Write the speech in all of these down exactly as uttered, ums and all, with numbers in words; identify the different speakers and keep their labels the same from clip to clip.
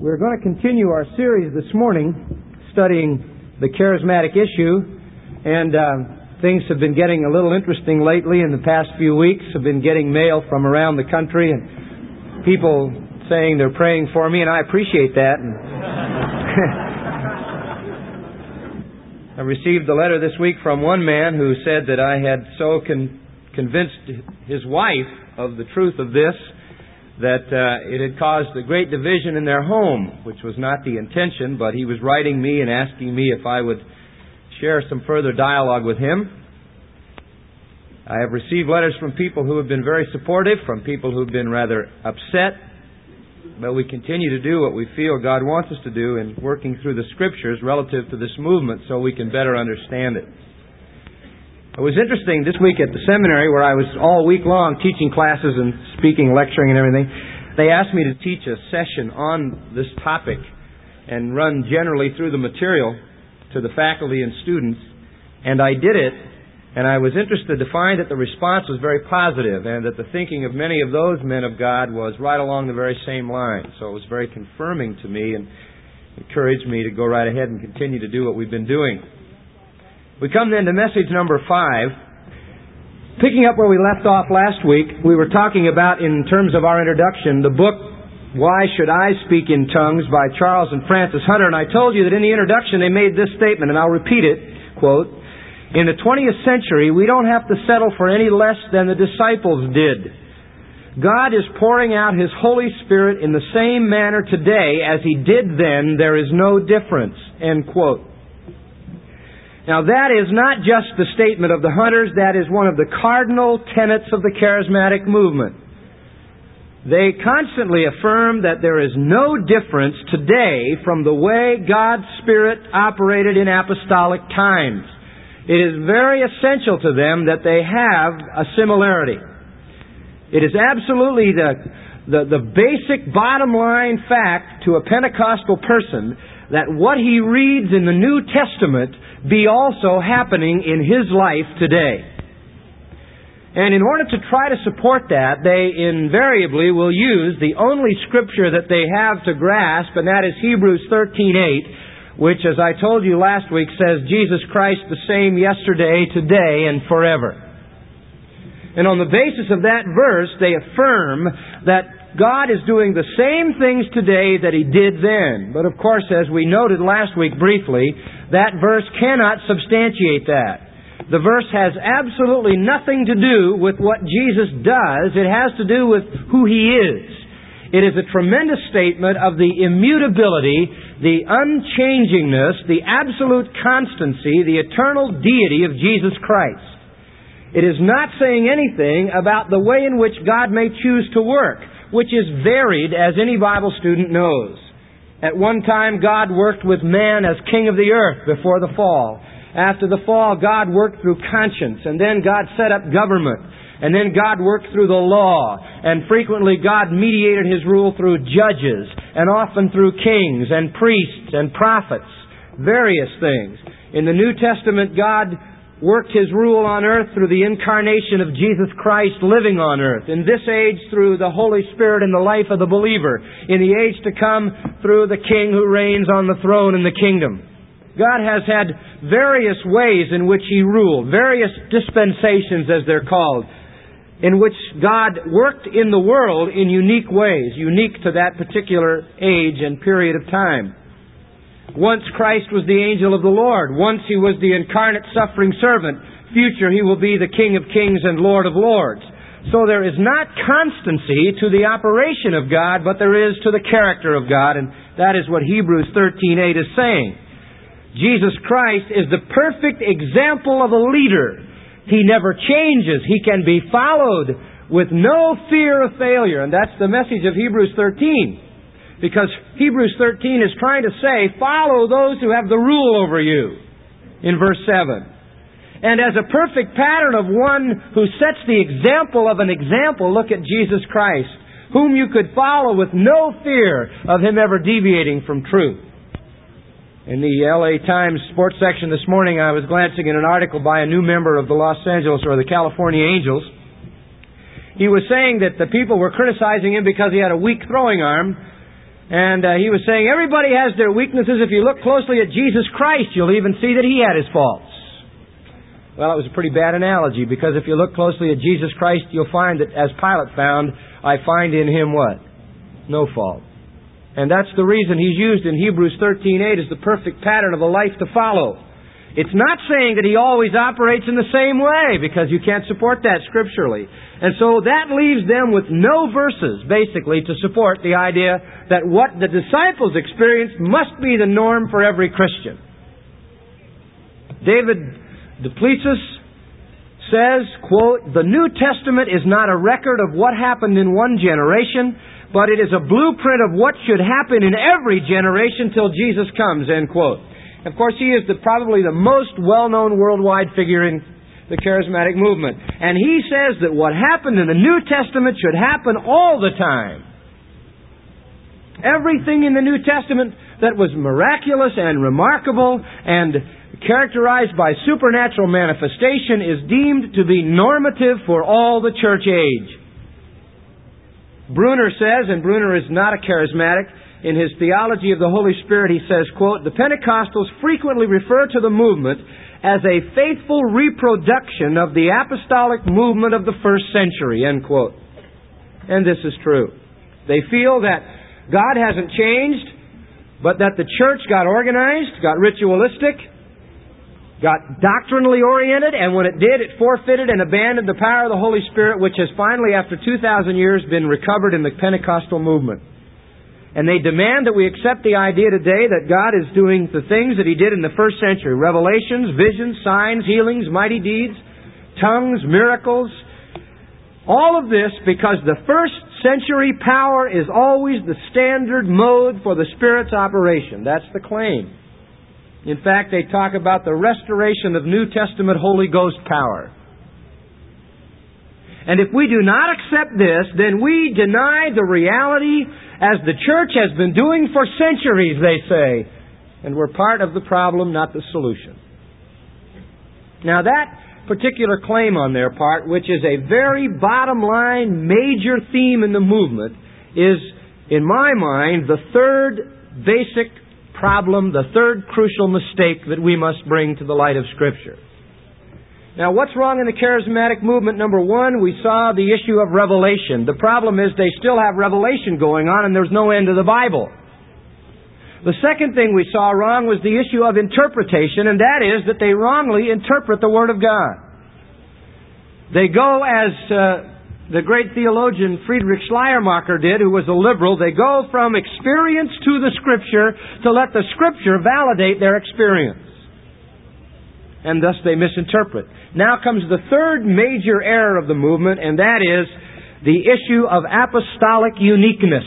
Speaker 1: We're going to continue our series this morning studying the charismatic issue, and uh, things have been getting a little interesting lately. In the past few weeks, I've been getting mail from around the country and people saying they're praying for me, and I appreciate that. And I received a letter this week from one man who said that I had so con- convinced his wife of the truth of this that uh, it had caused a great division in their home, which was not the intention, but he was writing me and asking me if I would share some further dialogue with him. I have received letters from people who have been very supportive, from people who have been rather upset, but we continue to do what we feel God wants us to do in working through the Scriptures relative to this movement so we can better understand it. It was interesting this week at the seminary where I was all week long teaching classes and speaking, lecturing and everything. They asked me to teach a session on this topic and run generally through the material to the faculty and students. And I did it, and I was interested to find that the response was very positive and that the thinking of many of those men of God was right along the very same line. So it was very confirming to me and encouraged me to go right ahead and continue to do what we've been doing. We come then to message number five. Picking up where we left off last week, we were talking about, in terms of our introduction, the book, Why Should I Speak in Tongues by Charles and Francis Hunter. And I told you that in the introduction they made this statement, and I'll repeat it, quote, "In the twentieth century, we don't have to settle for any less than the disciples did. God is pouring out His Holy Spirit in the same manner today as He did then. There is no difference." End quote. Now that is not just the statement of the Hunters, that is one of the cardinal tenets of the charismatic movement. They constantly affirm that there is no difference today from the way God's Spirit operated in apostolic times. It is very essential to them that they have a similarity. It is absolutely the, the, the basic bottom line fact to a Pentecostal person that what he reads in the New Testament be also happening in his life today. And in order to try to support that, they invariably will use the only scripture that they have to grasp, and that is Hebrews thirteen eight, which, as I told you last week, says Jesus Christ the same yesterday, today, and forever. And on the basis of that verse, they affirm that God is doing the same things today that He did then. But of course, as we noted last week briefly, that verse cannot substantiate that. The verse has absolutely nothing to do with what Jesus does. It has to do with who He is. It is a tremendous statement of the immutability, the unchangingness, the absolute constancy, the eternal deity of Jesus Christ. It is not saying anything about the way in which God may choose to work, which is varied, as any Bible student knows. At one time, God worked with man as king of the earth before the fall. After the fall, God worked through conscience, and then God set up government, and then God worked through the law, and frequently God mediated His rule through judges, and often through kings and priests and prophets, various things. In the New Testament, God worked His rule on earth through the incarnation of Jesus Christ living on earth. In this age, through the Holy Spirit in the life of the believer. In the age to come, through the King who reigns on the throne in the kingdom. God has had various ways in which He ruled, various dispensations as they're called, in which God worked in the world in unique ways, unique to that particular age and period of time. Once Christ was the angel of the Lord. Once He was the incarnate suffering servant. Future He will be the King of kings and Lord of lords. So there is not constancy to the operation of God, but there is to the character of God, and that is what Hebrews thirteen eight is saying. Jesus Christ is the perfect example of a leader. He never changes. He can be followed with no fear of failure, and that's the message of Hebrews thirteen. Because Hebrews thirteen is trying to say, follow those who have the rule over you, in verse seven. And as a perfect pattern of one who sets the example of an example, look at Jesus Christ, whom you could follow with no fear of Him ever deviating from truth. In the L A Times sports section this morning, I was glancing at an article by a new member of the Los Angeles or the California Angels. He was saying that the people were criticizing him because he had a weak throwing arm. And uh, he was saying, everybody has their weaknesses. If you look closely at Jesus Christ, you'll even see that He had His faults. Well, it was a pretty bad analogy, because if you look closely at Jesus Christ, you'll find that, as Pilate found, I find in Him what? No fault. And that's the reason He's used in Hebrews thirteen eight as the perfect pattern of a life to follow. It's not saying that He always operates in the same way, because you can't support that scripturally. And so that leaves them with no verses, basically, to support the idea that what the disciples experienced must be the norm for every Christian. David Duplessis says, quote, "The New Testament is not a record of what happened in one generation, but it is a blueprint of what should happen in every generation till Jesus comes," end quote. Of course, he is the, probably the most well-known worldwide figure in the charismatic movement. And he says that what happened in the New Testament should happen all the time. Everything in the New Testament that was miraculous and remarkable and characterized by supernatural manifestation is deemed to be normative for all the church age. Bruner says, and Bruner is not a charismatic, in his Theology of the Holy Spirit, he says, quote, "The Pentecostals frequently refer to the movement as a faithful reproduction of the apostolic movement of the first century," end quote. And this is true. They feel that God hasn't changed, but that the church got organized, got ritualistic, got doctrinally oriented, and when it did, it forfeited and abandoned the power of the Holy Spirit, which has finally, after two thousand years, been recovered in the Pentecostal movement. And they demand that we accept the idea today that God is doing the things that He did in the first century. Revelations, visions, signs, healings, mighty deeds, tongues, miracles. All of this because the first century power is always the standard mode for the Spirit's operation. That's the claim. In fact, they talk about the restoration of New Testament Holy Ghost power. And if we do not accept this, then we deny the reality as the church has been doing for centuries, they say. And we're part of the problem, not the solution. Now that particular claim on their part, which is a very bottom line, major theme in the movement, is, in my mind, the third basic problem, the third crucial mistake that we must bring to the light of Scripture. Now, what's wrong in the charismatic movement? Number one, we saw the issue of revelation. The problem is they still have revelation going on and there's no end to the Bible. The second thing we saw wrong was the issue of interpretation, and that is that they wrongly interpret the Word of God. They go, as uh, the great theologian Friedrich Schleiermacher did, who was a liberal, they go from experience to the Scripture to let the Scripture validate their experience. And thus they misinterpret. Now comes the third major error of the movement, and that is the issue of apostolic uniqueness.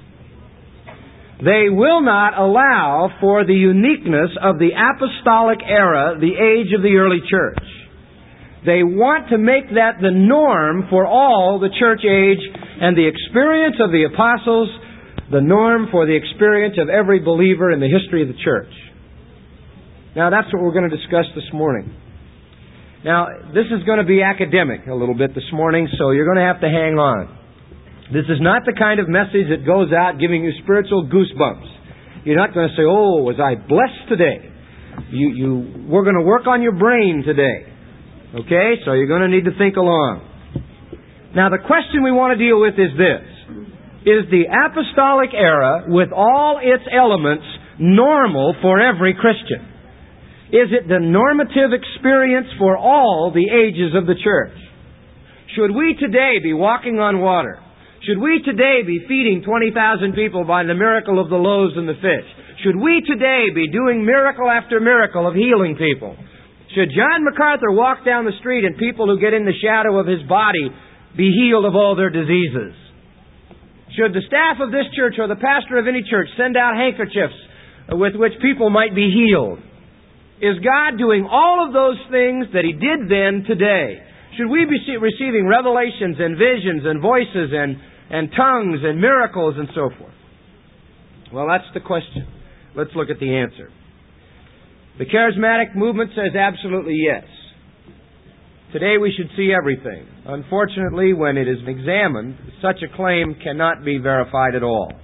Speaker 1: They will not allow for the uniqueness of the apostolic era, the age of the early church. They want to make that the norm for all the church age, and the experience of the apostles the norm for the experience of every believer in the history of the church. Now, that's what we're going to discuss this morning. Now, this is going to be academic a little bit this morning, so you're going to have to hang on. This is not the kind of message that goes out giving you spiritual goosebumps. You're not going to say, "Oh, was I blessed today?" You, you, we're going to work on your brain today. Okay? So you're going to need to think along. Now, the question we want to deal with is this. Is the apostolic era, with all its elements, normal for every Christian? Is it the normative experience for all the ages of the church? Should we today be walking on water? Should we today be feeding twenty thousand people by the miracle of the loaves and the fish? Should we today be doing miracle after miracle of healing people? Should John MacArthur walk down the street and people who get in the shadow of his body be healed of all their diseases? Should the staff of this church or the pastor of any church send out handkerchiefs with which people might be healed? Is God doing all of those things that He did then today? Should we be receiving revelations and visions and voices and, and tongues and miracles and so forth? Well, that's the question. Let's look at the answer. The charismatic movement says absolutely yes. Today we should see everything. Unfortunately, when it is examined, such a claim cannot be verified at all.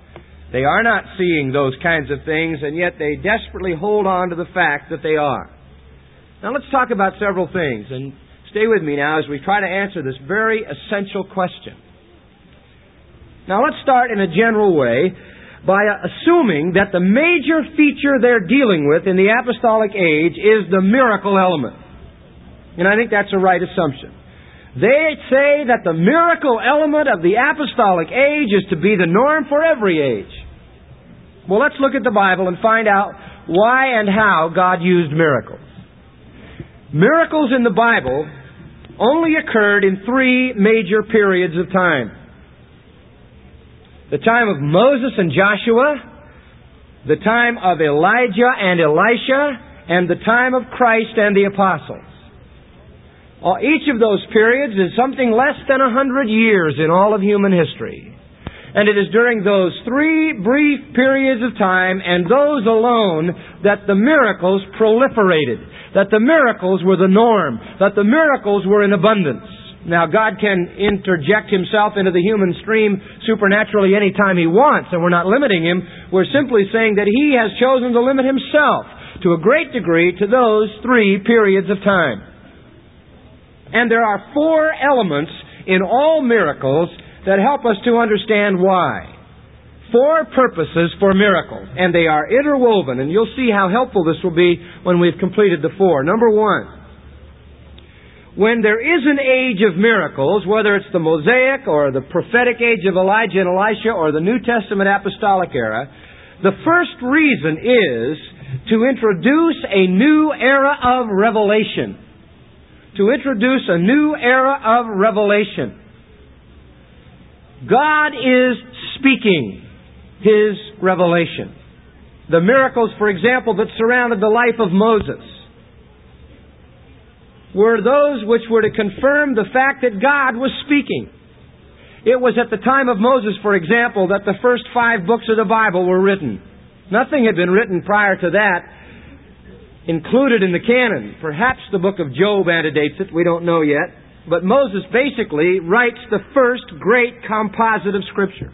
Speaker 1: They are not seeing those kinds of things, and yet they desperately hold on to the fact that they are. Now let's talk about several things, and stay with me now as we try to answer this very essential question. Now let's start in a general way by assuming that the major feature they're dealing with in the apostolic age is the miracle element. And I think that's a right assumption. They say that the miracle element of the apostolic age is to be the norm for every age. Well, let's look at the Bible and find out why and how God used miracles. Miracles in the Bible only occurred in three major periods of time. The time of Moses and Joshua, the time of Elijah and Elisha, and the time of Christ and the apostles. Each of those periods is something less than a hundred years in all of human history. And it is during those three brief periods of time, and those alone, that the miracles proliferated, that the miracles were the norm, that the miracles were in abundance. Now, God can interject Himself into the human stream supernaturally any time He wants, and we're not limiting Him. We're simply saying that He has chosen to limit Himself to a great degree to those three periods of time. And there are four elements in all miracles that help us to understand why. Four purposes for miracles, and they are interwoven, and you'll see how helpful this will be when we've completed the four. Number one, when there is an age of miracles, whether it's the Mosaic or the prophetic age of Elijah and Elisha or the New Testament apostolic era, the first reason is to introduce a new era of revelation. To introduce a new era of revelation. God is speaking His revelation. The miracles, for example, that surrounded the life of Moses were those which were to confirm the fact that God was speaking. It was at the time of Moses, for example, that the first five books of the Bible were written. Nothing had been written prior to that included in the canon. Perhaps the book of Job antedates it, we don't know yet. But Moses basically writes the first great composite of Scripture.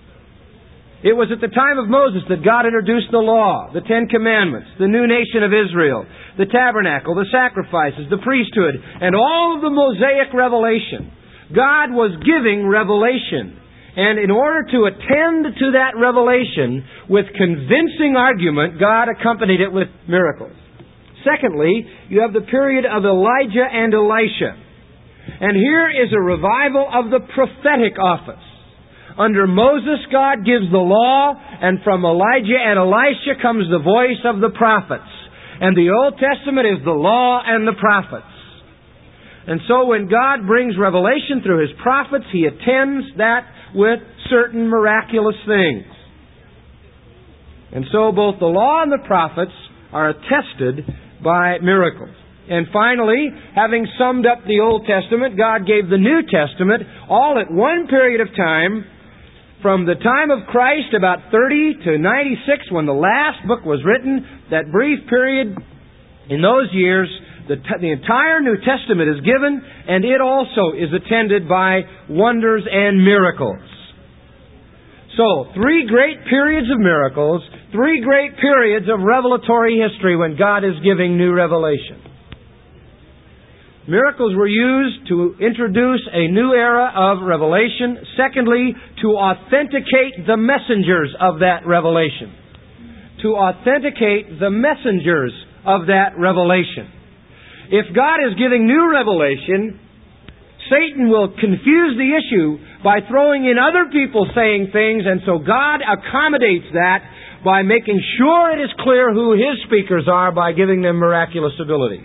Speaker 1: It was at the time of Moses that God introduced the law, the Ten Commandments, the new nation of Israel, the tabernacle, the sacrifices, the priesthood, and all of the Mosaic revelation. God was giving revelation. And in order to attend to that revelation with convincing argument, God accompanied it with miracles. Secondly, you have the period of Elijah and Elisha. And here is a revival of the prophetic office. Under Moses, God gives the law, and from Elijah and Elisha comes the voice of the prophets. And the Old Testament is the law and the prophets. And so when God brings revelation through His prophets, He attends that with certain miraculous things. And so both the law and the prophets are attested by miracles. And finally, having summed up the Old Testament, God gave the New Testament all at one period of time. From the time of Christ, about thirty to ninety-six, when the last book was written, that brief period, in those years, the, t- the entire New Testament is given, and it also is attended by wonders and miracles. So, three great periods of miracles, three great periods of revelatory history when God is giving new revelation. Miracles were used to introduce a new era of revelation. Secondly, to authenticate the messengers of that revelation. To authenticate the messengers of that revelation. If God is giving new revelation, Satan will confuse the issue by throwing in other people saying things, and so God accommodates that by making sure it is clear who His speakers are by giving them miraculous abilities.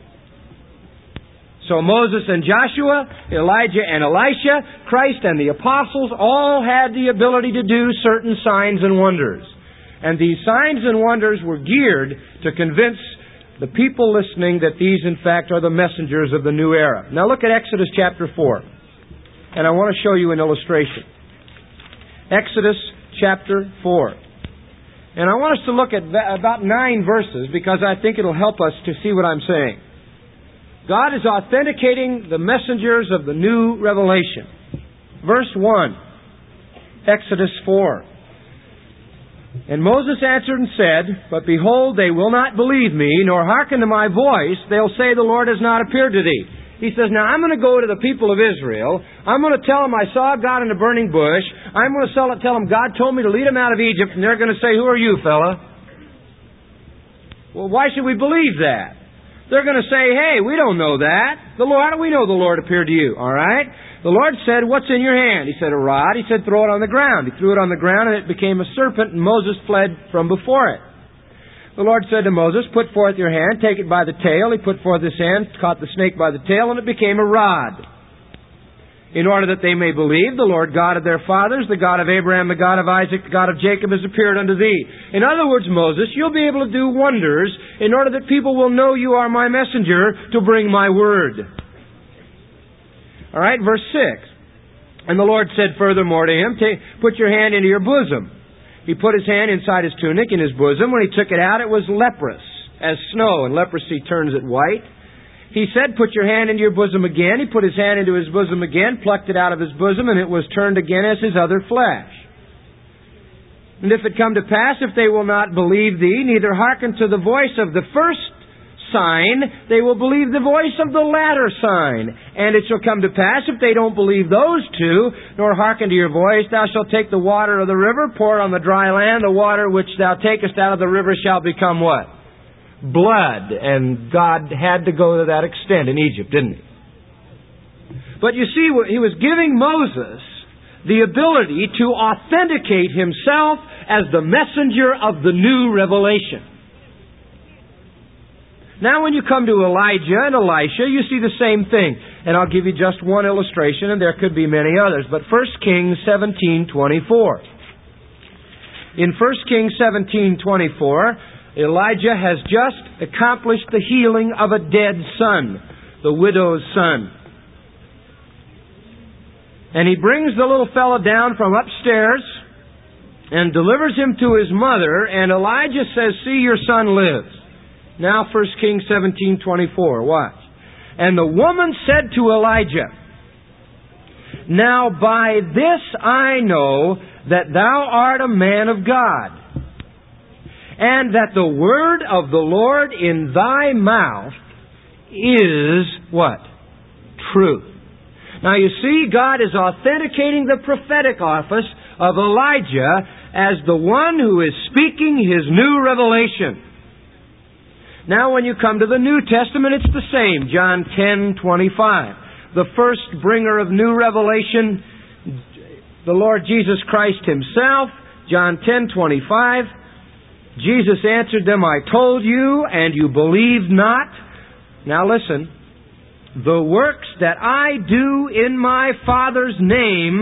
Speaker 1: So Moses and Joshua, Elijah and Elisha, Christ and the apostles all had the ability to do certain signs and wonders. And these signs and wonders were geared to convince the people listening that these in fact are the messengers of the new era. Now look at Exodus chapter four. And I want to show you an illustration. Exodus chapter four. And I want us to look at about nine verses because I think it'll help us to see what I'm saying. God is authenticating the messengers of the new revelation. Verse one, Exodus four. And Moses answered and said, But behold, they will not believe me, nor hearken to my voice. They'll say, The Lord has not appeared to thee. He says, Now I'm going to go to the people of Israel. I'm going to tell them I saw God in a burning bush. I'm going to tell them God told me to lead them out of Egypt. And they're going to say, Who are you, fella? Well, why should we believe that? They're going to say, Hey, we don't know that. The Lord, how do we know the Lord appeared to you? All right? The Lord said, What's in your hand? He said, A rod. He said, Throw it on the ground. He threw it on the ground, and it became a serpent, and Moses fled from before it. The Lord said to Moses, Put forth your hand, take it by the tail. He put forth his hand, caught the snake by the tail, and it became a rod. In order that they may believe, the Lord God of their fathers, the God of Abraham, the God of Isaac, the God of Jacob, has appeared unto thee. In other words, Moses, you'll be able to do wonders in order that people will know you are my messenger to bring my word. All right, verse six. And the Lord said furthermore to him, Put your hand into your bosom. He put his hand inside his tunic in his bosom. When he took it out, it was leprous, as snow, and leprosy turns it white. He said, Put your hand into your bosom again. He put his hand into his bosom again, plucked it out of his bosom, and it was turned again as his other flesh. And if it come to pass, if they will not believe thee, neither hearken to the voice of the first sign, they will believe the voice of the latter sign. And it shall come to pass, if they don't believe those two, nor hearken to your voice, thou shalt take the water of the river, pour on the dry land, the water which thou takest out of the river shall become what? Blood. And God had to go to that extent in Egypt, didn't He? But you see, He was giving Moses the ability to authenticate himself as the messenger of the new revelation. Now when you come to Elijah and Elisha, you see the same thing. And I'll give you just one illustration, and there could be many others. But First Kings seventeen twenty-four. In First Kings seventeen twenty-four, Elijah has just accomplished the healing of a dead son, the widow's son. And he brings the little fellow down from upstairs and delivers him to his mother, and Elijah says, See, your son lives. Now First Kings seventeen twenty-four. Watch. And the woman said to Elijah, Now by this I know that thou art a man of God, and that the word of the Lord in thy mouth is what? Truth. Now you see, God is authenticating the prophetic office of Elijah as the one who is speaking His new revelation. Now when you come to the New Testament, it's the same. John ten twenty-five. The first bringer of new revelation, the Lord Jesus Christ Himself. John ten twenty-five. Jesus answered them, I told you, and you believe not. Now listen. The works that I do in my Father's name,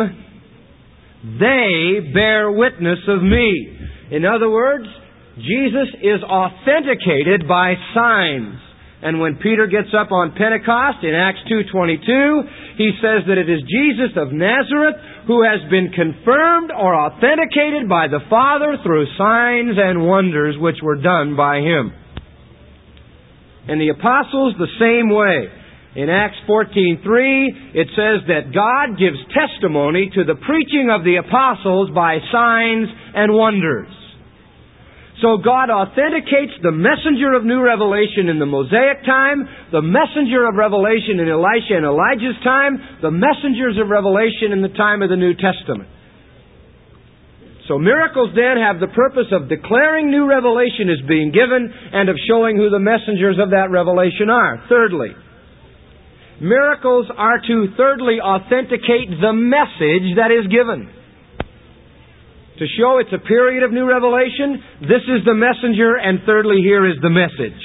Speaker 1: they bear witness of me. In other words, Jesus is authenticated by signs. And when Peter gets up on Pentecost in Acts two twenty-two, he says that it is Jesus of Nazareth who has been confirmed or authenticated by the Father through signs and wonders which were done by Him. And the apostles the same way. In Acts fourteen three, it says that God gives testimony to the preaching of the apostles by signs and wonders. So God authenticates the messenger of new revelation in the Mosaic time, the messenger of revelation in Elisha and Elijah's time, the messengers of revelation in the time of the New Testament. So miracles then have the purpose of declaring new revelation is being given and of showing who the messengers of that revelation are. Thirdly, miracles are to thirdly authenticate the message that is given. To show it's a period of new revelation, this is the messenger, and thirdly, here is the message.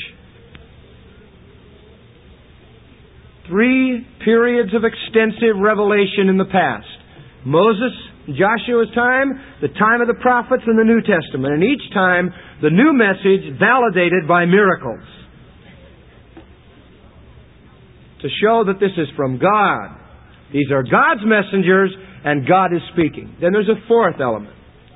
Speaker 1: Three periods of extensive revelation in the past. Moses, Joshua's time, the time of the prophets, and the New Testament. And each time, the new message validated by miracles. To show that this is from God. These are God's messengers, and God is speaking. Then there's a fourth element.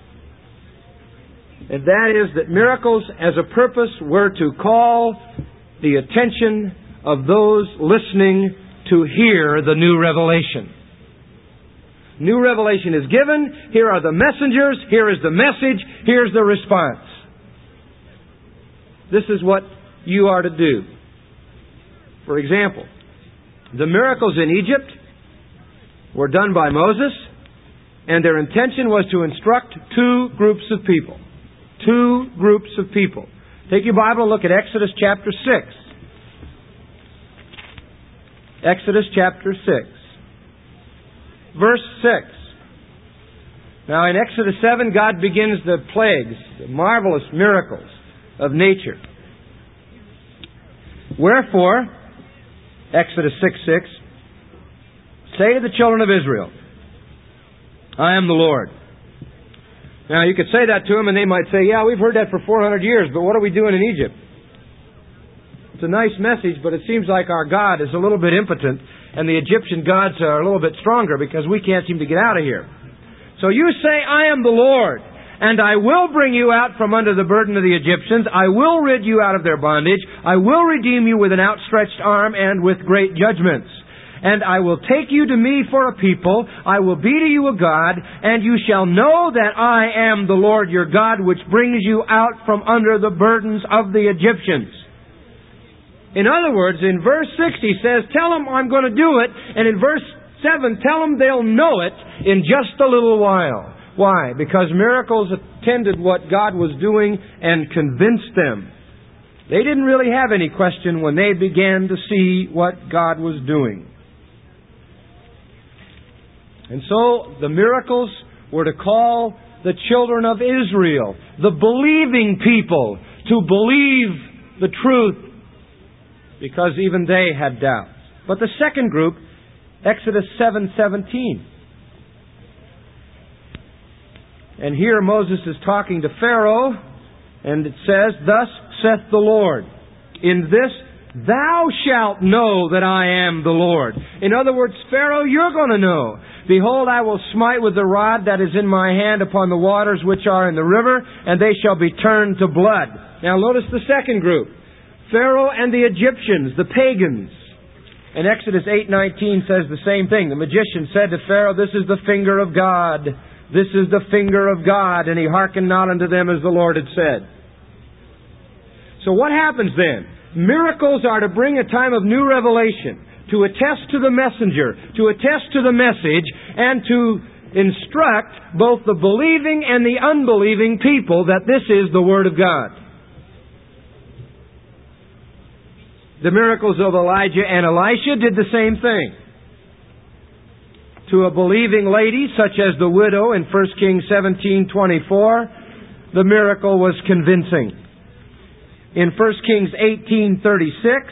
Speaker 1: And that is that miracles as a purpose were to call the attention of those listening to hear the new revelation. New revelation is given. Here are the messengers. Here is the message. Here's the response. This is what you are to do. For example, the miracles in Egypt were done by Moses, and their intention was to instruct two groups of people. Two groups of people. Take your Bible and look at Exodus chapter six. Exodus chapter six. Verse six. Now in Exodus seven, God begins the plagues, the marvelous miracles of nature. Wherefore, Exodus six six, say to the children of Israel, I am the Lord. Now you could say that to them and they might say, yeah, we've heard that for four hundred years, but what are we doing in Egypt? It's a nice message, but it seems like our God is a little bit impotent and the Egyptian gods are a little bit stronger because we can't seem to get out of here. So you say, I am the Lord, and I will bring you out from under the burden of the Egyptians. I will rid you out of their bondage. I will redeem you with an outstretched arm and with great judgments. And I will take you to me for a people. I will be to you a God, and you shall know that I am the Lord your God, which brings you out from under the burdens of the Egyptians. In other words, in verse six he says, tell them I'm going to do it. And in verse seven, tell them they'll know it in just a little while. Why? Because miracles attended what God was doing and convinced them. They didn't really have any question when they began to see what God was doing. And so the miracles were to call the children of Israel, the believing people, to believe the truth, because even they had doubts. But the second group, Exodus seven seventeen. And here Moses is talking to Pharaoh, and it says, thus saith the Lord, in this thou shalt know that I am the Lord. In other words, Pharaoh, you're going to know. Behold, I will smite with the rod that is in my hand upon the waters which are in the river, and they shall be turned to blood. Now notice the second group. Pharaoh and the Egyptians, the pagans. And Exodus eight nineteen says the same thing. The magician said to Pharaoh, this is the finger of God. This is the finger of God. And he hearkened not unto them as the Lord had said. So what happens then? Miracles are to bring a time of new revelation, to attest to the messenger, to attest to the message, and to instruct both the believing and the unbelieving people that this is the Word of God. The miracles of Elijah and Elisha did the same thing. To a believing lady, such as the widow in First Kings seventeen twenty-four, the miracle was convincing. In First Kings eighteen thirty-six,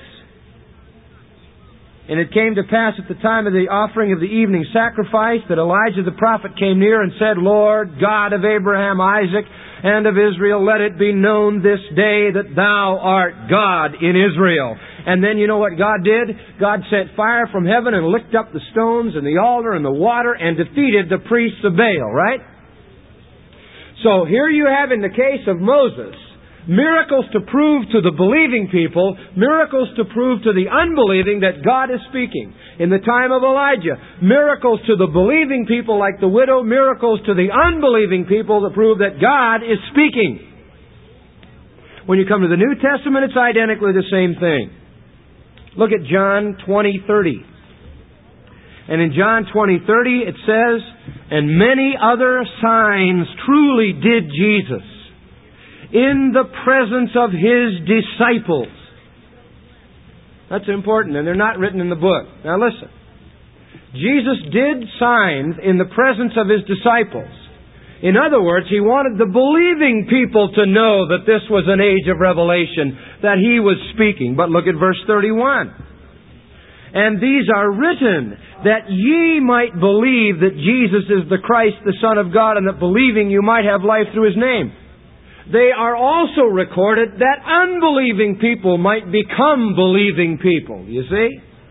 Speaker 1: and it came to pass at the time of the offering of the evening sacrifice that Elijah the prophet came near and said, Lord, God of Abraham, Isaac, and of Israel, let it be known this day that thou art God in Israel. And then you know what God did? God sent fire from heaven and licked up the stones and the altar and the water and defeated the priests of Baal, right? So here you have in the case of Moses, miracles to prove to the believing people, miracles to prove to the unbelieving that God is speaking. In the time of Elijah, miracles to the believing people like the widow, miracles to the unbelieving people to prove that God is speaking. When you come to the New Testament, it's identically the same thing. Look at John twenty thirty. And in John twenty thirty it says, and many other signs truly did Jesus in the presence of His disciples. That's important, and they're not written in the book. Now listen. Jesus did signs in the presence of His disciples. In other words, He wanted the believing people to know that this was an age of revelation, that He was speaking. But look at verse thirty-one. And these are written that ye might believe that Jesus is the Christ, the Son of God, and that believing you might have life through His name. They are also recorded that unbelieving people might become believing people. You see?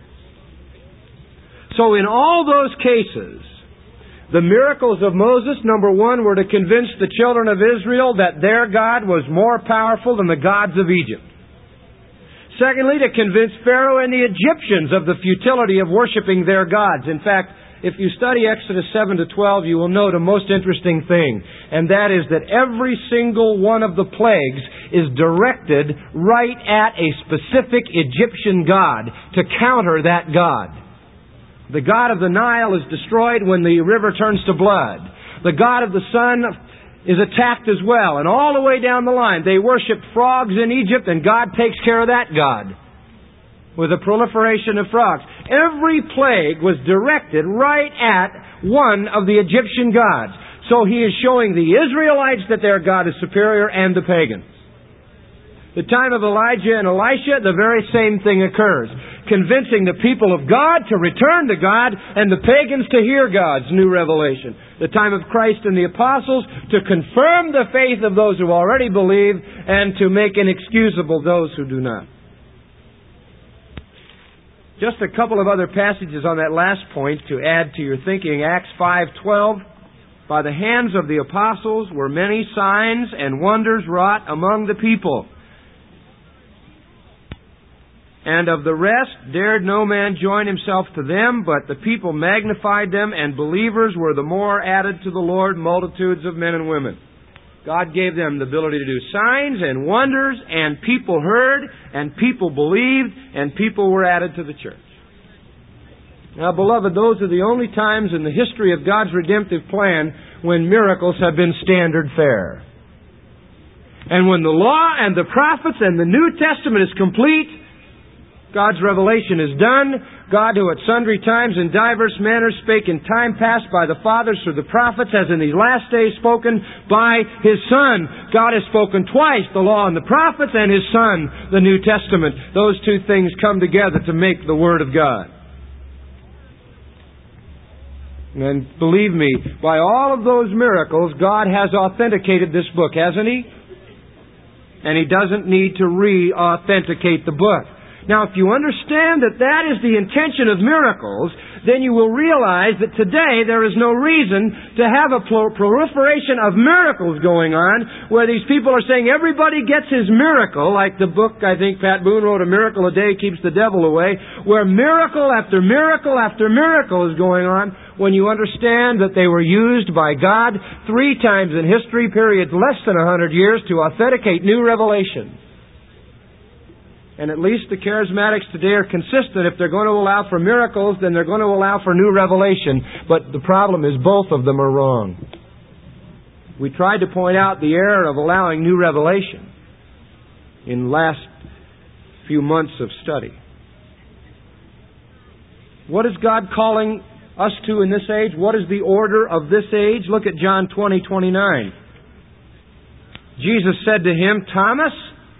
Speaker 1: So in all those cases, the miracles of Moses, number one, were to convince the children of Israel that their God was more powerful than the gods of Egypt. Secondly, to convince Pharaoh and the Egyptians of the futility of worshiping their gods. In fact, if you study Exodus seven to twelve, you will note a most interesting thing, and that is that every single one of the plagues is directed right at a specific Egyptian god to counter that god. The god of the Nile is destroyed when the river turns to blood. The god of the sun is attacked as well, and all the way down the line. They worshipped frogs in Egypt, and God takes care of that god with a proliferation of frogs. Every plague was directed right at one of the Egyptian gods. So He is showing the Israelites that their God is superior and the pagans. The time of Elijah and Elisha, the very same thing occurs, convincing the people of God to return to God and the pagans to hear God's new revelation. The time of Christ and the apostles, to confirm the faith of those who already believe and to make inexcusable those who do not. Just a couple of other passages on that last point to add to your thinking. Acts five twelve. By the hands of the apostles were many signs and wonders wrought among the people. And of the rest dared no man join himself to them, but the people magnified them, and believers were the more added to the Lord, multitudes of men and women. God gave them the ability to do signs and wonders, and people heard, and people believed, and people were added to the church. Now, beloved, those are the only times in the history of God's redemptive plan when miracles have been standard fare. And when the law and the prophets and the New Testament is complete, God's revelation is done. God, who at sundry times in diverse manners spake in time past by the fathers through the prophets, has in these last days spoken by His Son. God has spoken twice, the law and the prophets, and His Son, the New Testament. Those two things come together to make the Word of God. And believe me, by all of those miracles, God has authenticated this book, hasn't He? And He doesn't need to re-authenticate the book. Now, if you understand that that is the intention of miracles, then you will realize that today there is no reason to have a proliferation of miracles going on where these people are saying everybody gets his miracle, like the book, I think Pat Boone wrote, A Miracle a Day Keeps the Devil Away, where miracle after miracle after miracle is going on when you understand that they were used by God three times in history, periods less than a hundred years, to authenticate new revelation. And at least the charismatics today are consistent. If they're going to allow for miracles, then they're going to allow for new revelation. But the problem is both of them are wrong. We tried to point out the error of allowing new revelation in the last few months of study. What is God calling us to in this age? What is the order of this age? Look at John twenty twenty-nine. Jesus said to him, Thomas,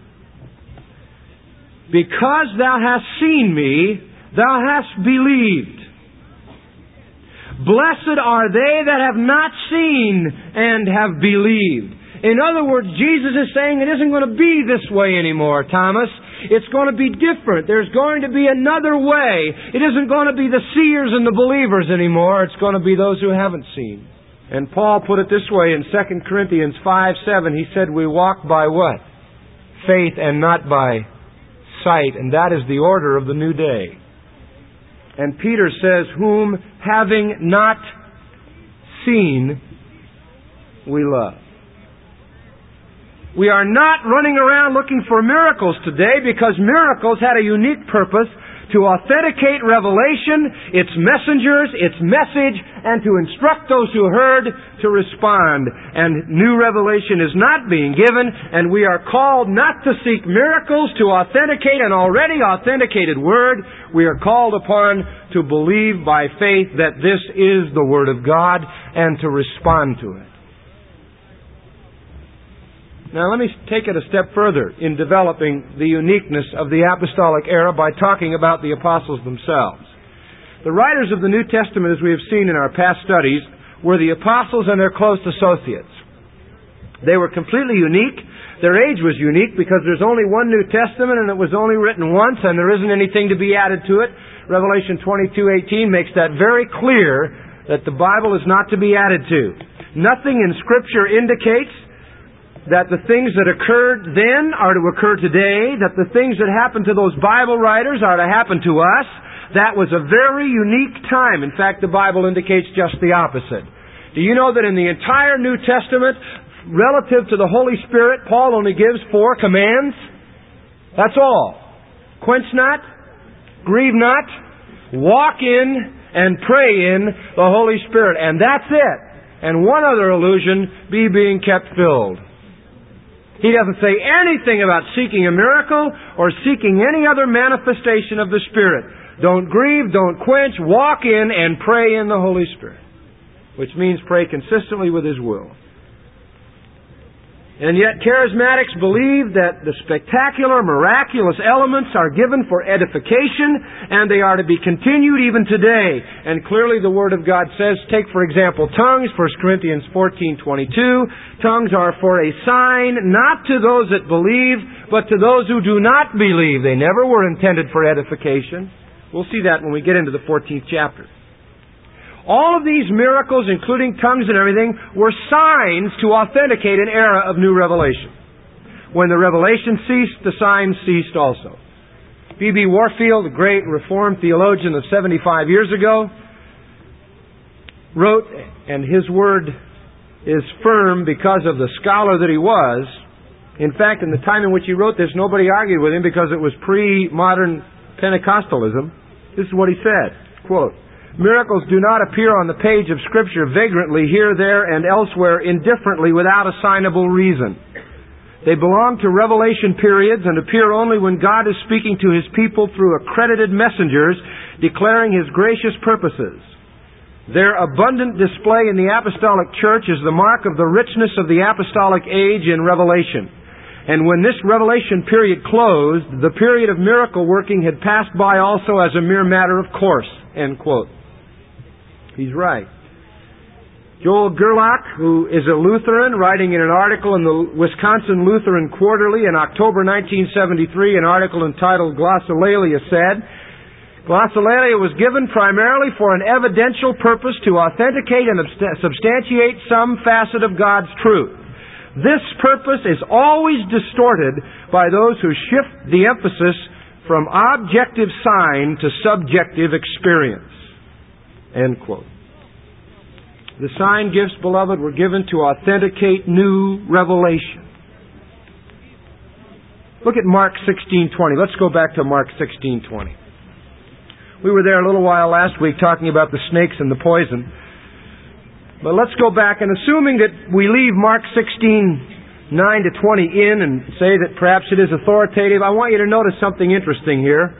Speaker 1: because thou hast seen me, thou hast believed. Blessed are they that have not seen and have believed. In other words, Jesus is saying it isn't going to be this way anymore, Thomas. It's going to be different. There's going to be another way. It isn't going to be the seers and the believers anymore. It's going to be those who haven't seen. And Paul put it this way in Second Corinthians five seven. He said, we walk by what? Faith and not by sight, and that is the order of the new day. And Peter says, whom having not seen, we love. We are not running around looking for miracles today because miracles had a unique purpose to authenticate revelation, its messengers, its message, and to instruct those who heard to respond. And new revelation is not being given, and we are called not to seek miracles to authenticate an already authenticated Word. We are called upon to believe by faith that this is the Word of God and to respond to it. Now let me take it a step further in developing the uniqueness of the apostolic era by talking about the apostles themselves. The writers of the New Testament, as we have seen in our past studies, were the apostles and their close associates. They were completely unique. Their age was unique because there's only one New Testament and it was only written once and there isn't anything to be added to it. Revelation twenty-two eighteen makes that very clear that the Bible is not to be added to. Nothing in Scripture indicates that the things that occurred then are to occur today, that the things that happened to those Bible writers are to happen to us,
Speaker 2: That was a very unique time. In fact, the Bible indicates just the opposite. Do you know that in the entire New Testament, relative to the Holy Spirit, Paul only gives four commands? That's all. Quench not, grieve not, walk in, and pray in the Holy Spirit. And that's it. And one other allusion, be being kept filled. He doesn't say anything about seeking a miracle or seeking any other manifestation of the Spirit. Don't grieve, don't quench, walk in and pray in the Holy Spirit. Which means pray consistently with His will. And yet charismatics believe that the spectacular, miraculous elements are given for edification, and they are to be continued even today. And clearly the Word of God says, take for example tongues, First Corinthians fourteen twenty-two. Tongues are for a sign, not to those that believe, but to those who do not believe. They never were intended for edification. We'll see that when we get into the fourteenth chapter. All of these miracles, including tongues and everything, were signs to authenticate an era of new revelation. When the revelation ceased, the signs ceased also. B B Warfield, a great Reformed theologian of seventy-five years ago, wrote, and his word is firm because of the scholar that he was. In fact, in the time in which he wrote this, nobody argued with him because it was pre-modern Pentecostalism. This is what he said, quote, miracles do not appear on the page of Scripture vagrantly here, there, and elsewhere indifferently without assignable reason. They belong to revelation periods and appear only when God is speaking to His people through accredited messengers declaring His gracious purposes. Their abundant display in the apostolic church is the mark of the richness of the apostolic age in revelation. And when this revelation period closed, the period of miracle working had passed by also as a mere matter of course. End quote. He's right. Joel Gerlach, who is a Lutheran, writing in an article in the Wisconsin Lutheran Quarterly in October nineteen seventy-three, an article entitled Glossolalia, said, Glossolalia was given primarily for an evidential purpose to authenticate and substantiate some facet of God's truth. This purpose is always distorted by those who shift the emphasis from objective sign to subjective experience. End quote. The sign gifts, beloved, were given to authenticate new revelation. Look at Mark sixteen twenty. Let's go back to Mark sixteen twenty. We were there a little while last week talking about the snakes and the poison. But let's go back, and assuming that we leave Mark sixteen nine to twenty in and say that perhaps it is authoritative, I want you to notice something interesting here.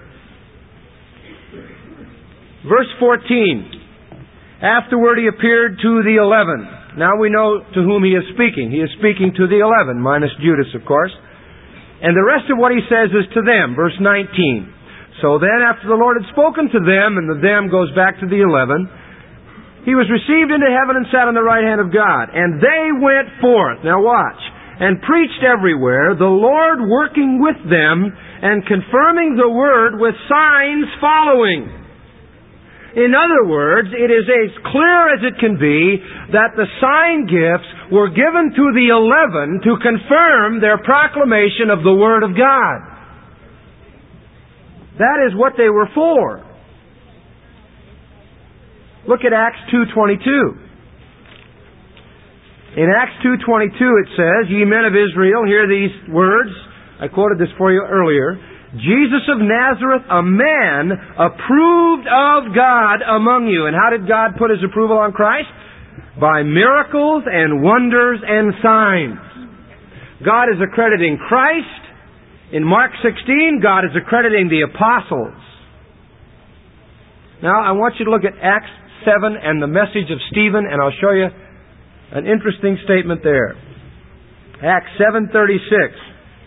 Speaker 2: Verse fourteen. Afterward he appeared to the eleven. Now we know to whom he is speaking. He is speaking to the eleven, minus Judas, of course. And the rest of what he says is to them. Verse nineteen. So then, after the Lord had spoken to them, and the them goes back to the eleven, He was received into heaven and sat on the right hand of God. And they went forth, now watch, and preached everywhere, the Lord working with them and confirming the word with signs following. In other words, it is as clear as it can be that the sign gifts were given to the eleven to confirm their proclamation of the Word of God. That is what they were for. Look at Acts two twenty-two. In Acts two twenty-two it says, Ye men of Israel, hear these words. I quoted this for you earlier. Jesus of Nazareth, a man approved of God among you. And how did God put His approval on Christ? By miracles and wonders and signs. God is accrediting Christ. In Mark sixteen, God is accrediting the apostles. Now, I want you to look at Acts seven and the message of Stephen, and I'll show you an interesting statement there. Acts seven thirty-six.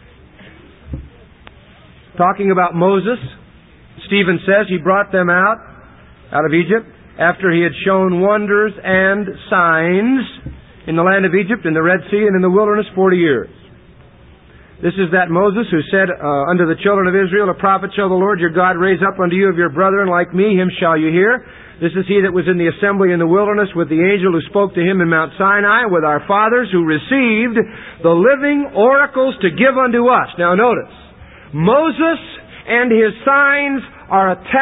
Speaker 2: Talking about Moses, Stephen says he brought them out, out of Egypt, after he had shown wonders and signs in the land of Egypt, in the Red Sea, and in the wilderness forty years. This is that Moses who said uh, unto the children of Israel, A prophet shall the Lord your God raise up unto you of your brethren like me, him shall you hear. This is he that was in the assembly in the wilderness with the angel who spoke to him in Mount Sinai, with our fathers who received the living oracles to give unto us. Now notice, Moses and his signs are attached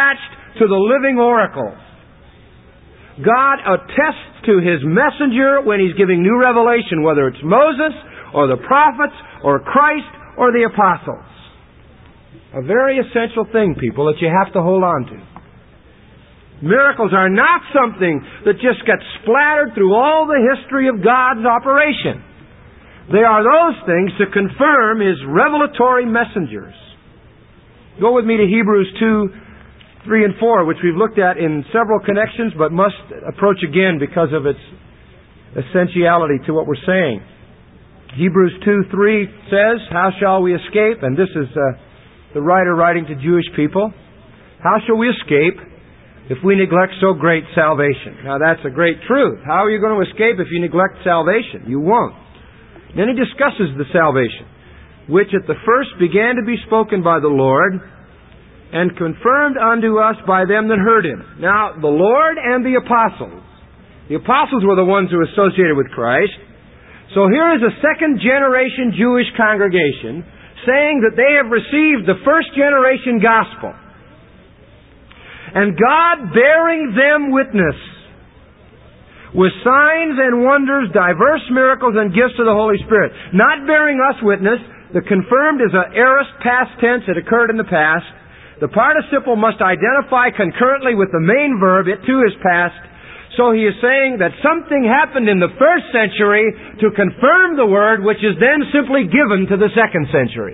Speaker 2: to the living oracles. God attests to His messenger when He's giving new revelation, whether it's Moses or the prophets or Christ or the apostles. A very essential thing, people, that you have to hold on to. Miracles are not something that just gets splattered through all the history of God's operation. They are those things to confirm His revelatory messengers. Go with me to Hebrews two, three and four, which we've looked at in several connections, but must approach again because of its essentiality to what we're saying. Hebrews two, three says, "How shall we escape?" And this is uh, the writer writing to Jewish people. "How shall we escape if we neglect so great salvation?" Now that's a great truth. How are you going to escape if you neglect salvation? You won't. Then he discusses the salvation, which at the first began to be spoken by the Lord, and confirmed unto us by them that heard Him. Now, the Lord and the apostles. The apostles were the ones who associated with Christ. So here is a second generation Jewish congregation saying that they have received the first generation gospel. And God bearing them witness with signs and wonders, diverse miracles and gifts of the Holy Spirit. Not bearing us witness. The confirmed is an aorist past tense. It occurred in the past. The participle must identify concurrently with the main verb. It too is past. So he is saying that something happened in the first century to confirm the word, which is then simply given to the second century.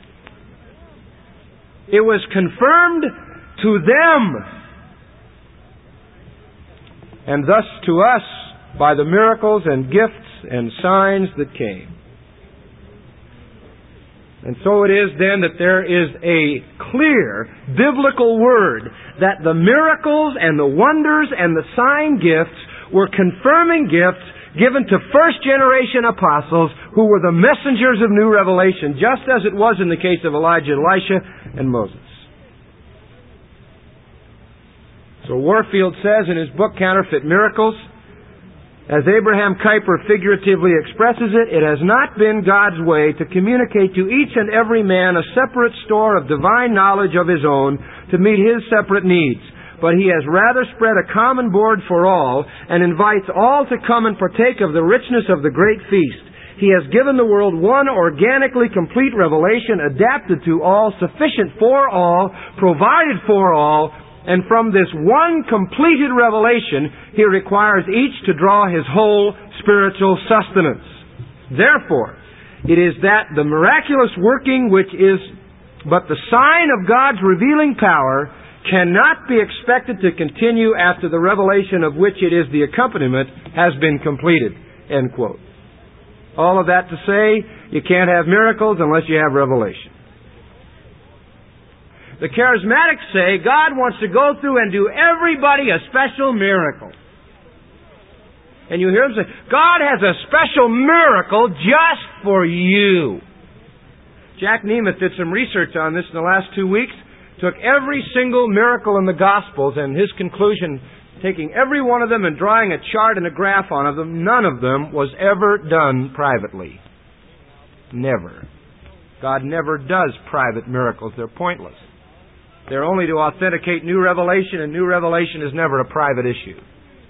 Speaker 2: It was confirmed to them, and thus to us by the miracles and gifts and signs that came. And so it is then that there is a clear biblical word that the miracles and the wonders and the sign gifts were confirming gifts given to first generation apostles who were the messengers of new revelation, just as it was in the case of Elijah, Elisha, and Moses. So Warfield says in his book Counterfeit Miracles, as Abraham Kuyper figuratively expresses it, it has not been God's way to communicate to each and every man a separate store of divine knowledge of his own to meet his separate needs, but He has rather spread a common board for all and invites all to come and partake of the richness of the great feast. He has given the world one organically complete revelation adapted to all, sufficient for all, provided for all, and from this one completed revelation, He requires each to draw his whole spiritual sustenance. Therefore, it is that the miraculous working which is but the sign of God's revealing power cannot be expected to continue after the revelation of which it is the accompaniment has been completed. End quote. All of that to say, you can't have miracles unless you have revelation. The charismatics say God wants to go through and do everybody a special miracle. And you hear them say, God has a special miracle just for you. Jack Nemeth did some research on this in the last two weeks, took every single miracle in the Gospels, and his conclusion, taking every one of them and drawing a chart and a graph on them, none of them was ever done privately. Never. God never does private miracles. They're pointless. They're only to authenticate new revelation, and new revelation is never a private issue.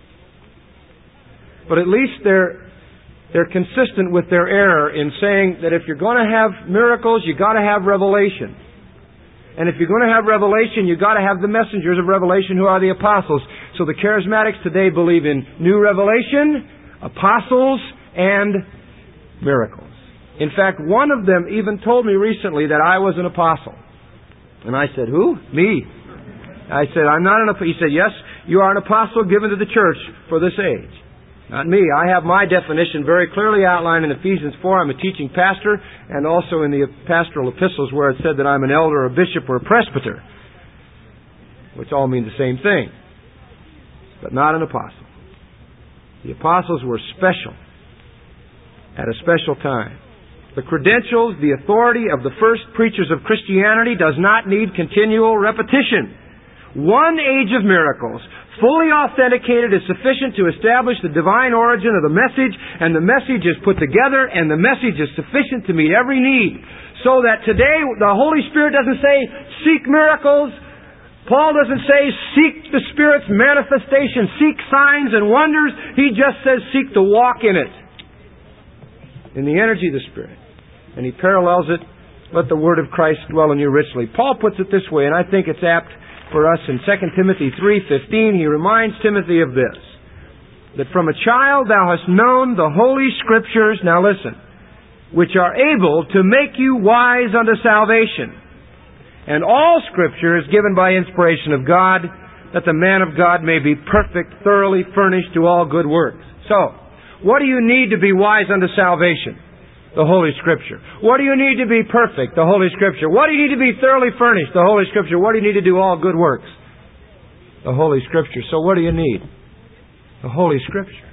Speaker 2: But at least they're they're consistent with their error in saying that if you're going to have miracles, you've got to have revelation. And if you're going to have revelation, you've got to have the messengers of revelation who are the apostles. So the charismatics today believe in new revelation, apostles, and miracles. In fact, one of them even told me recently that I was an apostle. And I said, who? Me. I said, I'm not an apostle. He said, yes, you are an apostle given to the church for this age. Not me. I have my definition very clearly outlined in Ephesians four. I'm a teaching pastor, and also in the pastoral epistles where it said that I'm an elder, a bishop, or a presbyter, which all mean the same thing, but not an apostle. The apostles were special at a special time. The credentials, the authority of the first preachers of Christianity does not need continual repetition. One age of miracles, fully authenticated, is sufficient to establish the divine origin of the message, and the message is put together, and the message is sufficient to meet every need. So that today the Holy Spirit doesn't say, seek miracles Paul doesn't say seek the Spirit's manifestation, seek signs and wonders. He just says seek to walk in it, in the energy of the Spirit. And he parallels it, let the Word of Christ dwell in you richly. Paul puts it this way, and I think it's apt for us in Second Timothy three fifteen. He reminds Timothy of this, that from a child thou hast known the Holy Scriptures, now listen, which are able to make you wise unto salvation. And all Scripture is given by inspiration of God, that the man of God may be perfect, thoroughly furnished to all good works. So, what do you need to be wise unto salvation? The Holy Scripture. What do you need to be perfect? The Holy Scripture. What do you need to be thoroughly furnished? The Holy Scripture. What do you need to do all good works? The Holy Scripture. So what do you need? The Holy Scripture.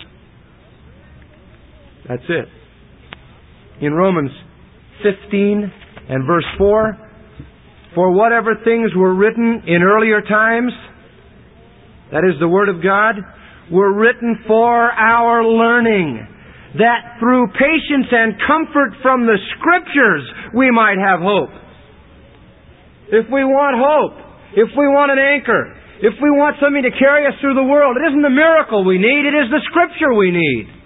Speaker 2: That's it. In Romans fifteen and verse four, for whatever things were written in earlier times, that is the Word of God, were written for our learning, that through patience and comfort from the Scriptures we might have hope. If we want hope, if we want an anchor, if we want something to carry us through the world, it isn't the miracle we need, it is the Scripture we need.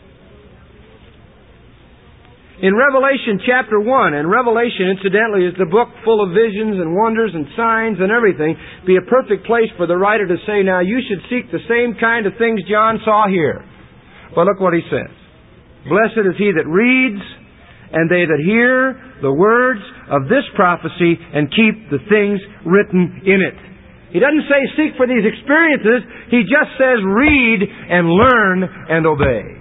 Speaker 2: In Revelation chapter one, and Revelation, incidentally, is the book full of visions and wonders and signs and everything, be a perfect place for the writer to say, now you should seek the same kind of things John saw here. But look what he says. Blessed is he that reads, and they that hear the words of this prophecy, and keep the things written in it. He doesn't say seek for these experiences. He just says read and learn and obey.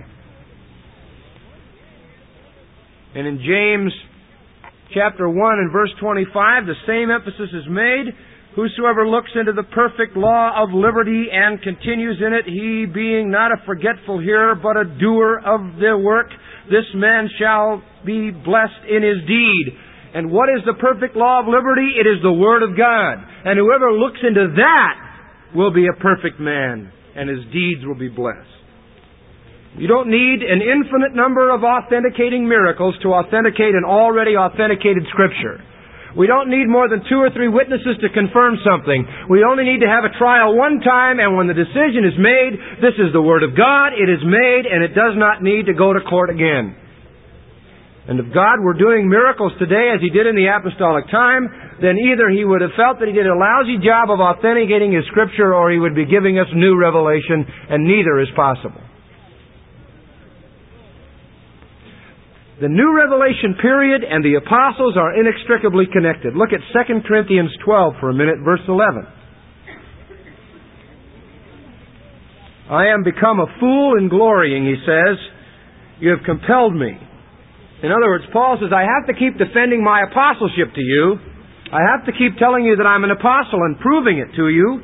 Speaker 2: And in James chapter one and verse twenty-five, the same emphasis is made. Whosoever looks into the perfect law of liberty and continues in it, he being not a forgetful hearer, but a doer of the work, this man shall be blessed in his deed. And what is the perfect law of liberty? It is the Word of God. And whoever looks into that will be a perfect man, and his deeds will be blessed. You don't need an infinite number of authenticating miracles to authenticate an already authenticated Scripture. We don't need more than two or three witnesses to confirm something. We only need to have a trial one time, and when the decision is made, this is the Word of God, it is made, and it does not need to go to court again. And if God were doing miracles today as He did in the apostolic time, then either He would have felt that He did a lousy job of authenticating His Scripture, or He would be giving us new revelation, and neither is possible. The New Revelation period and the Apostles are inextricably connected. Look at Second Corinthians twelve for a minute, verse eleven. I am become a fool in glorying, he says. You have compelled me. In other words, Paul says, I have to keep defending my apostleship to you. I have to keep telling you that I'm an apostle and proving it to you.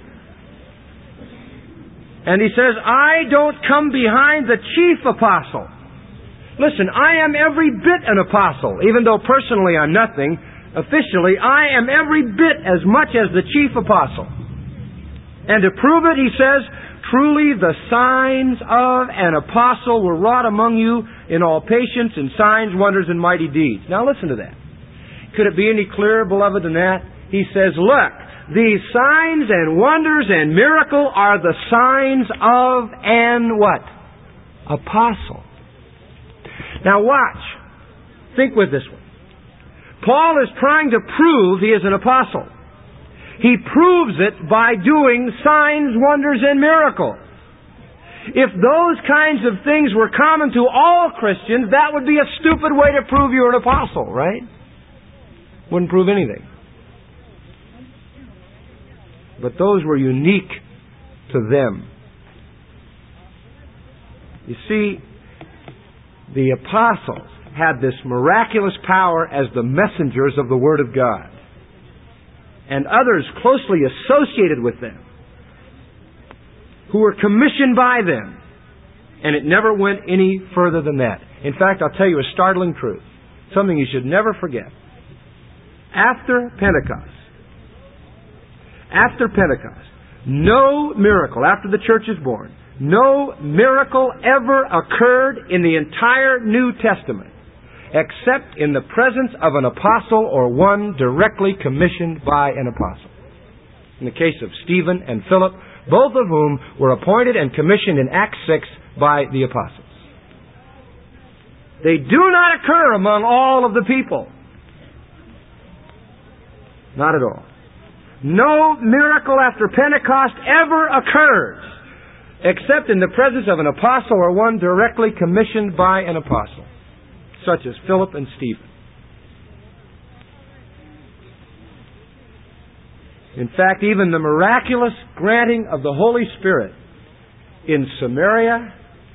Speaker 2: And he says, I don't come behind the chief apostle. Listen, I am every bit an apostle, even though personally I'm nothing. Officially, I am every bit as much as the chief apostle. And to prove it, he says, truly the signs of an apostle were wrought among you in all patience and signs, wonders, and mighty deeds. Now listen to that. Could it be any clearer, beloved, than that? He says, look, these signs and wonders and miracle are the signs of an what? Apostle. Now watch. Think with this one. Paul is trying to prove he is an apostle. He proves it by doing signs, wonders, and miracles. If those kinds of things were common to all Christians, that would be a stupid way to prove you're an apostle, right? Wouldn't prove anything. But those were unique to them. You see, the apostles had this miraculous power as the messengers of the Word of God. And others closely associated with them, who were commissioned by them. And it never went any further than that. In fact, I'll tell you a startling truth. Something you should never forget. After Pentecost, after Pentecost, no miracle, after the church is born, no miracle ever occurred in the entire New Testament except in the presence of an apostle or one directly commissioned by an apostle. in the case of Stephen and Philip, both of whom were appointed and commissioned in Acts six by the apostles. They do not occur among all of the people. Not at all. No miracle after Pentecost ever occurs except in the presence of an apostle or one directly commissioned by an apostle, such as Philip and Stephen. In fact, even the miraculous granting of the Holy Spirit in Samaria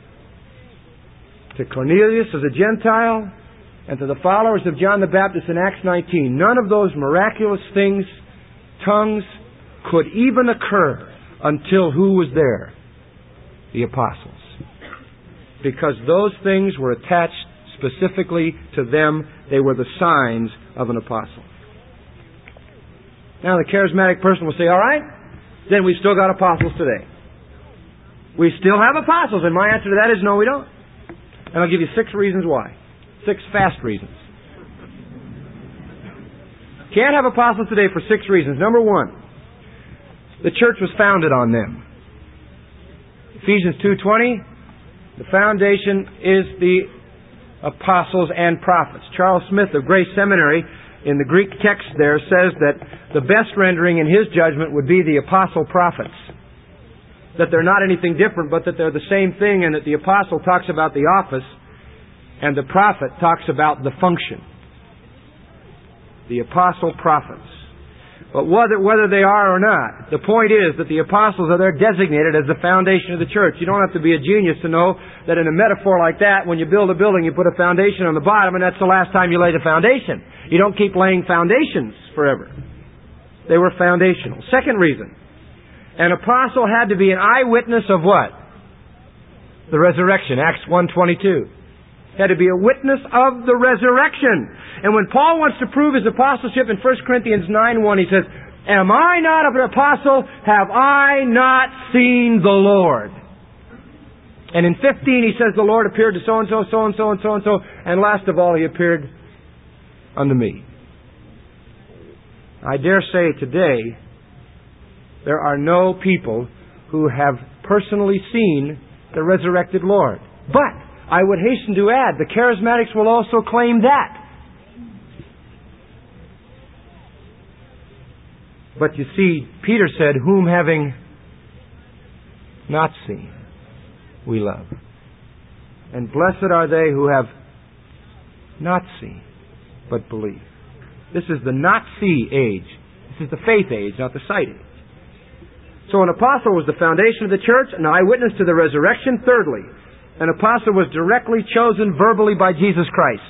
Speaker 2: to Cornelius as a Gentile and to the followers of John the Baptist in Acts nineteen, none of those miraculous things, tongues, could even occur until who was there? The apostles. Because those things were attached specifically to them. They were the signs of an apostle. Now the charismatic person will say, all right, then we've still got apostles today. We still have apostles, and my answer to that is no, we don't. And I'll give you six reasons why. Six fast reasons. Can't have apostles today for six reasons. Number one, the church was founded on them. Ephesians two twenty, the foundation is the apostles and prophets. Charles Smith of Grace Seminary, in the Greek text there, says that the best rendering in his judgment would be the apostle prophets. That they're not anything different, but that they're the same thing, and that the apostle talks about the office and the prophet talks about the function. The apostle prophets. But whether, whether they are or not, the point is that the apostles are there designated as the foundation of the church. You don't have to be a genius to know that in a metaphor like that, when you build a building, you put a foundation on the bottom, and that's the last time you lay the foundation. You don't keep laying foundations forever. They were foundational. Second reason, an apostle had to be an eyewitness of what? The resurrection, Acts one twenty-two. Had to be a witness of the resurrection. And when Paul wants to prove his apostleship in First Corinthians nine one, he says, am I not an apostle? Have I not seen the Lord? And in fifteen he says, the Lord appeared to so-and-so, so-and-so, and so-and-so, and last of all he appeared unto me. I dare say today there are no people who have personally seen the resurrected Lord. But I would hasten to add, the charismatics will also claim that. But you see, Peter said, whom having not seen, we love. And blessed are they who have not seen, but believe. This is the not see age. This is the faith age, not the sight age. So an apostle was the foundation of the church, an eyewitness to the resurrection. Thirdly, an apostle was directly chosen verbally by Jesus Christ.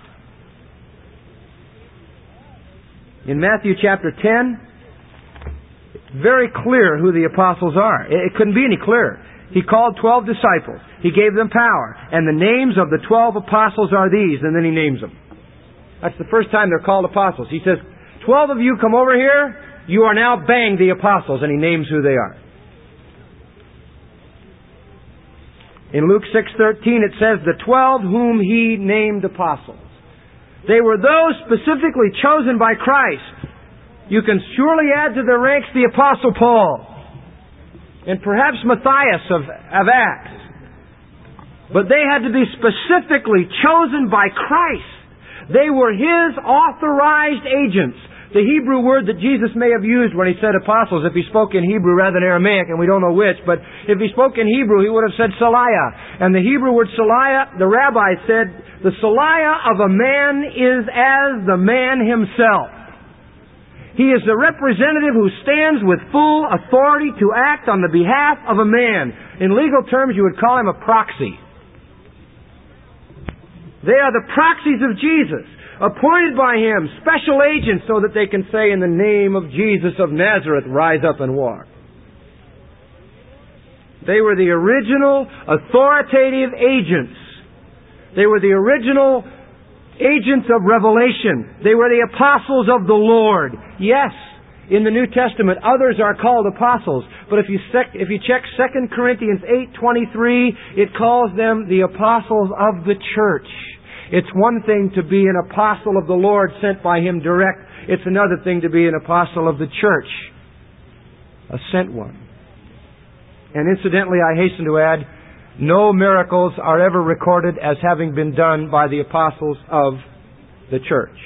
Speaker 2: In Matthew chapter ten, it's very clear who the apostles are. It couldn't be any clearer. He called twelve disciples. He gave them power. And the names of the twelve apostles are these, and then he names them. That's the first time they're called apostles. He says, twelve of you come over here, you are now bang the apostles, and he names who they are. In Luke six thirteen it says, the twelve whom he named apostles. They were those specifically chosen by Christ. You can surely add to their ranks the Apostle Paul, and perhaps Matthias of, of Acts. But they had to be specifically chosen by Christ. They were His authorized agents. The Hebrew word that Jesus may have used when He said apostles, if He spoke in Hebrew rather than Aramaic, and we don't know which, but if He spoke in Hebrew, He would have said Salaya. And the Hebrew word Salaya, the rabbi said, the Salaya of a man is as the man himself. He is the representative who stands with full authority to act on the behalf of a man. In legal terms, you would call him a proxy. They are the proxies of Jesus, appointed by Him, special agents, so that they can say, in the name of Jesus of Nazareth, rise up and walk. They were the original authoritative agents. They were the original agents of revelation. They were the apostles of the Lord. Yes, in the New Testament, others are called apostles. But if you sec- if you check Second Corinthians eight twenty-three, it calls them the apostles of the church. It's one thing to be an apostle of the Lord sent by Him direct. It's another thing to be an apostle of the church. a sent one. And incidentally, I hasten to add, no miracles are ever recorded as having been done by the apostles of the church.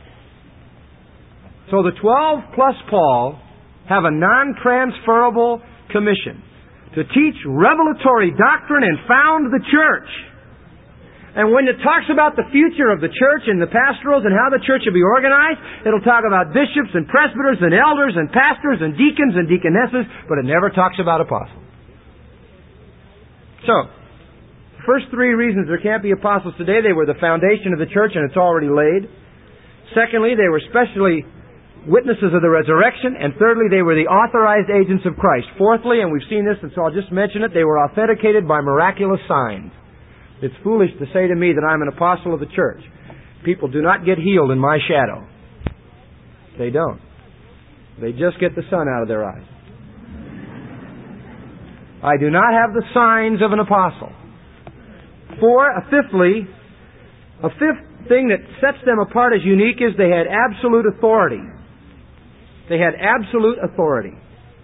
Speaker 2: So the twelve plus Paul have a non-transferable commission to teach revelatory doctrine and found the church. And when it talks about the future of the church and the pastorals and how the church will be organized, it'll talk about bishops and presbyters and elders and pastors and deacons and deaconesses, but it never talks about apostles. So, the first three reasons there can't be apostles today, they were the foundation of the church and it's already laid. Secondly, they were specially witnesses of the resurrection. And thirdly, they were the authorized agents of Christ. Fourthly, and we've seen this, and so I'll just mention it, they were authenticated by miraculous signs. It's foolish to say to me that I'm an apostle of the church. People do not get healed in my shadow. They don't. They just get the sun out of their eyes. I do not have the signs of an apostle. Four, uh, fifthly, a fifth thing that sets them apart as unique is they had absolute authority. They had absolute authority.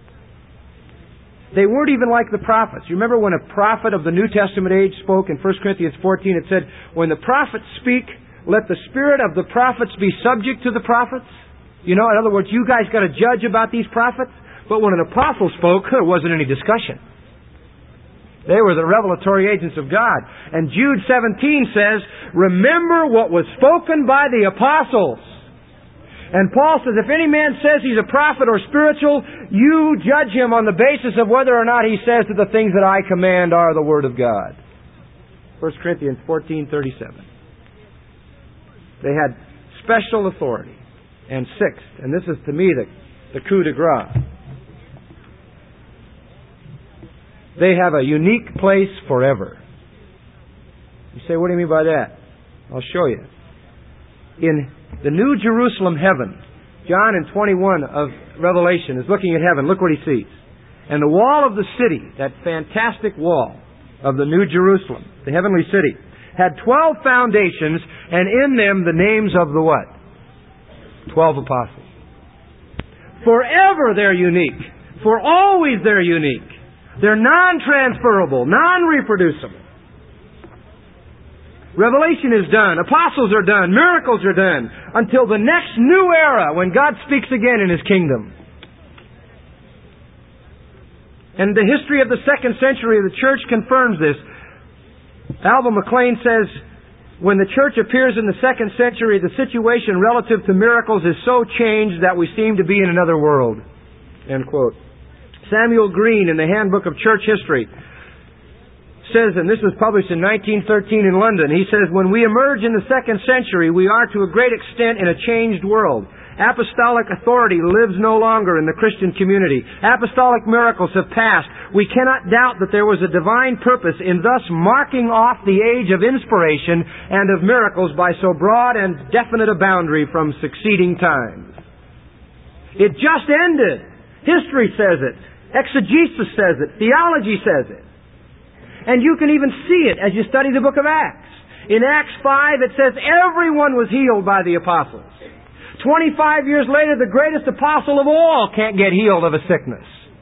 Speaker 2: They weren't even like the prophets. You remember when a prophet of the New Testament age spoke in First Corinthians fourteen, it said, when the prophets speak, let the spirit of the prophets be subject to the prophets. You know, in other words, you guys got to judge about these prophets. But when an apostle spoke, there wasn't any discussion. They were the revelatory agents of God. And Jude seventeen says, remember what was spoken by the apostles. And Paul says, if any man says he's a prophet or spiritual, you judge him on the basis of whether or not he says that the things that I command are the Word of God. First Corinthians fourteen thirty-seven. They had special authority. And sixth, and this is to me the, the coup de grace, they have a unique place forever. You say, what do you mean by that? I'll show you. In the New Jerusalem heaven, John in twenty-one of Revelation is looking at heaven. Look what he sees. And the wall of the city, that fantastic wall of the New Jerusalem, the heavenly city, had twelve foundations, and in them the names of the what? Twelve apostles. Forever they're unique. For always they're unique. They're non-transferable, non-reproducible. Revelation is done. Apostles are done. Miracles are done. Until the next new era when God speaks again in His kingdom. And the history of the second century of the church confirms this. Alva McLean says, when the church appears in the second century, the situation relative to miracles is so changed that we seem to be in another world. End quote. Samuel Green in the Handbook of Church History says, and this was published in nineteen thirteen in London, he says, when we emerge in the second century, we are to a great extent in a changed world. Apostolic authority lives no longer in the Christian community. Apostolic miracles have passed. We cannot doubt that there was a divine purpose in thus marking off the age of inspiration and of miracles by so broad and definite a boundary from succeeding times. It just ended. History says it. Exegesis says it. Theology says it. And you can even see it as you study the book of Acts. In Acts five, it says everyone was healed by the apostles. Twenty-five years later, the greatest apostle of all can't get healed of a sickness.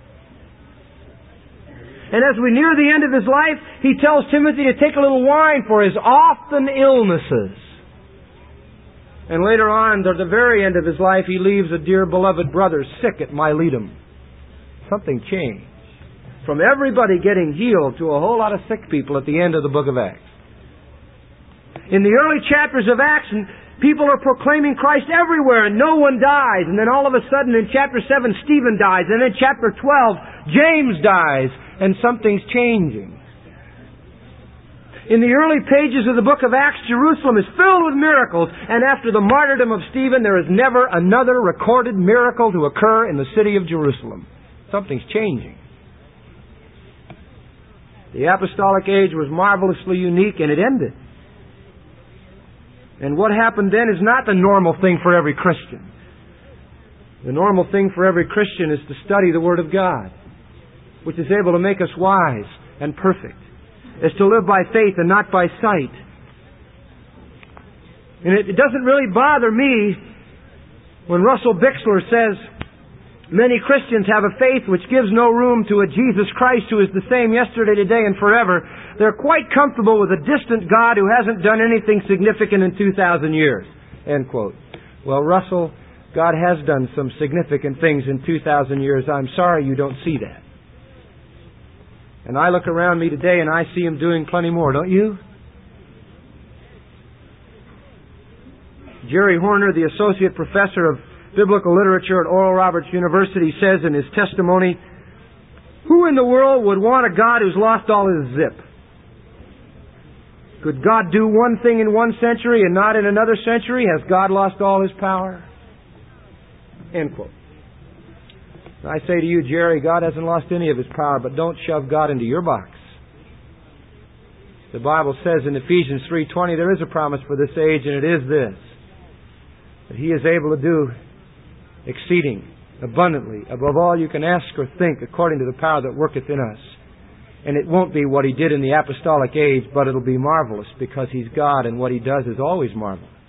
Speaker 2: And as we near the end of his life, he tells Timothy to take a little wine for his often illnesses. And later on, at the very end of his life, he leaves a dear beloved brother sick at Miletum. Something changed. From everybody getting healed to a whole lot of sick people at the end of the book of Acts. In the early chapters of Acts, people are proclaiming Christ everywhere and no one dies. And then all of a sudden in chapter seven, Stephen dies. And in chapter twelve, James dies. And something's changing. In the early pages of the book of Acts, Jerusalem is filled with miracles. And after the martyrdom of Stephen, there is never another recorded miracle to occur in the city of Jerusalem. Something's changing. The apostolic age was marvelously unique and it ended. And what happened then is not the normal thing for every Christian. The normal thing for every Christian is to study the Word of God, which is able to make us wise and perfect. Is to live by faith and not by sight. And it, it doesn't really bother me when Russell Bixler says, Many Christians have a faith which gives no room to a Jesus Christ who is the same yesterday, today, and forever. They're quite comfortable with a distant God who hasn't done anything significant in two thousand years. End quote. Well, Russell, God has done some significant things in two thousand years. I'm sorry you don't see that. And I look around me today and I see Him doing plenty more, don't you? Jerry Horner, the Associate Professor of Biblical Literature at Oral Roberts University, says in his testimony, who in the world would want a God who's lost all his zip? Could God do one thing in one century and not in another century? Has God lost all His power? End quote. I say to you, Jerry, God hasn't lost any of His power, but don't shove God into your box. The Bible says in Ephesians three twenty, there is a promise for this age, and it is this, that He is able to do exceeding abundantly above all you can ask or think, according to the power that worketh in us. And it won't be what He did in the apostolic age, but it'll be marvelous, because He's God and what He does is always marvelous.